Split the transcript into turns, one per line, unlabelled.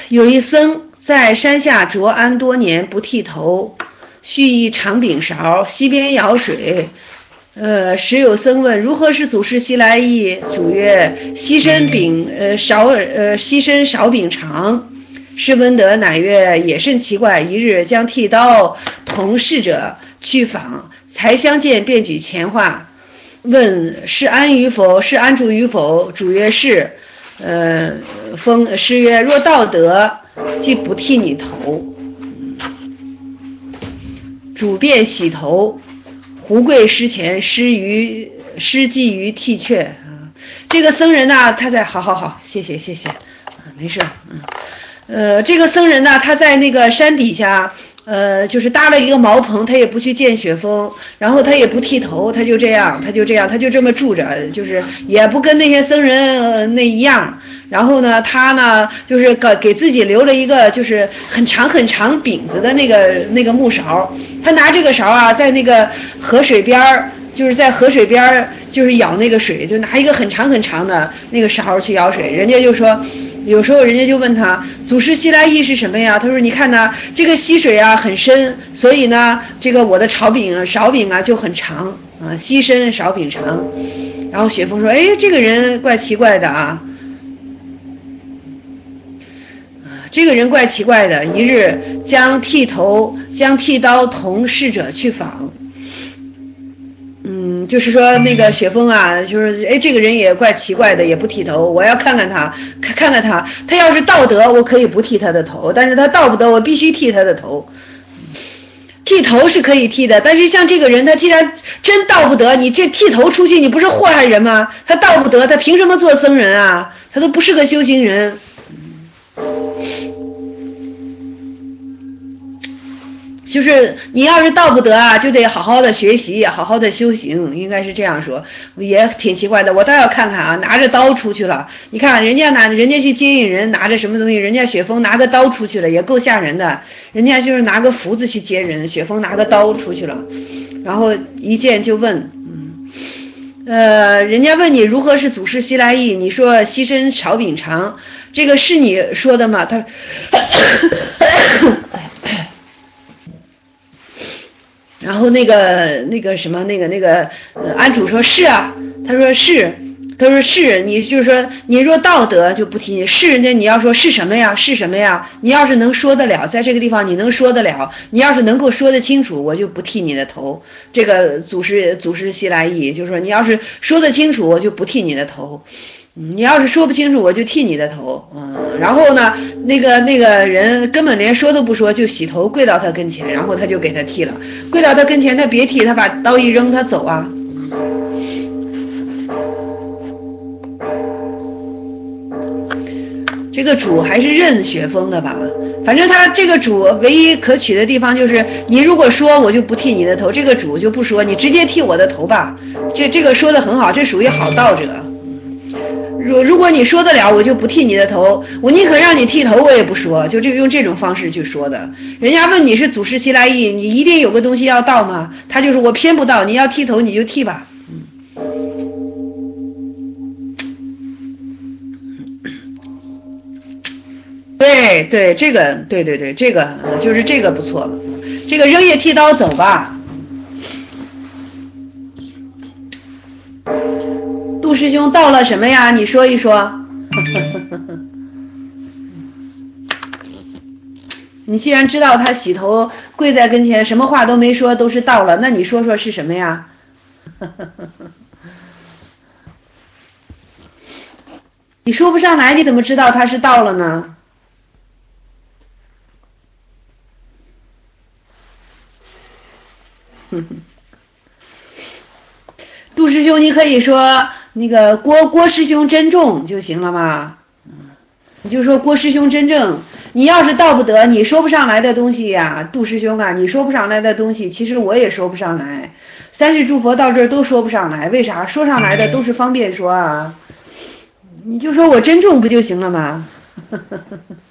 有一僧在山下着安多年，不剃头，续一长柄勺，溪边舀水。时有僧问：如何是祖师西来意？主曰：溪身少柄长。释温德乃曰：也甚奇怪。一日将剃刀同侍者去访，才相见，便举前话，问是安与否？是安主与否？主曰是。师曰：若道德，即不剃你头。主便洗头，胡跪师前，施祭于剃却。这个僧人呢，他在好，谢谢，没事。这个僧人呢，他在那个山底下，就是搭了一个茅棚，他也不去见雪峰，然后他也不剃头，他就这么住着，就是也不跟那些僧人那一样。然后呢，他呢就是给自己留了一个就是很长柄子的那个木勺，他拿这个勺啊，在那个河水边，就是在河水边就是舀那个水，就拿一个很长的那个勺去舀水。人家就说，有时候人家就问他，祖师西来意是什么呀？他说你看呢，这个溪水啊很深，所以呢这个我的勺柄啊就很长啊，溪深勺柄长。然后雪峰说，哎，这个人怪奇怪的啊。这个人怪奇怪的，一日将剃刀同侍者去访。就是说那个雪峰啊，就是这个人也怪奇怪的，也不剃头，我要看看他要是道德，我可以不剃他的头，但是他道不得，我必须剃他的头。剃头是可以剃的，但是像这个人，他既然真道不得，你这剃头出去，你不是祸害人吗？他道不得，他凭什么做僧人啊？他都不是个修行人。就是你要是道不得啊，就得好好的学习，好好的修行，应该是这样说。也挺奇怪的，我倒要看看啊，拿着刀出去了。你看人家去接应人，拿着什么东西？人家雪峰拿个刀出去了，也够吓人的。人家就是拿个斧子去接人，雪峰拿个刀出去了。然后一见就问，人家问你如何是祖师西来意，你说溪深勺柄长，这个是你说的吗？他然后那个什么安主说是啊，他说是，你就是说你若道德就不提你是，人家你要说是什么呀？你要是能说得了，在这个地方你能说得了，你要是能够说得清楚，我就不剃你的头。这个祖师西来意就是说，你要是说得清楚，我就不剃你的头。你要是说不清楚，我就剃你的头。然后呢，那个人根本连说都不说，就洗头跪到他跟前，然后他就给他剃了。跪到他跟前，他别剃，他把刀一扔，他走啊。这个主还是认雪峰的吧？反正他这个主唯一可取的地方就是，你如果说我就不剃你的头，这个主就不说，你直接剃我的头吧。这个说的很好，这属于好道者。如果你说得了，我就不剃你的头，我宁可让你剃头，我也不说，就用这种方式去说的。人家问你是祖师西来意，你一定有个东西要道吗？他就是我偏不道，你要剃头你就剃吧。对，这个对，这个就是这个不错，这个扔下剃刀走吧。杜师兄到了什么呀？你说一说。你既然知道他洗头跪在跟前，什么话都没说，都是到了，那你说说是什么呀？你说不上来，你怎么知道他是到了呢？杜师兄，你可以说那个郭师兄珍重就行了嘛。你就说郭师兄真正，你要是道不得，你说不上来的东西呀，杜师兄啊，你说不上来的东西，其实我也说不上来。三世诸佛到这儿都说不上来，为啥？说上来的都是方便说啊。你就说我珍重不就行了吗？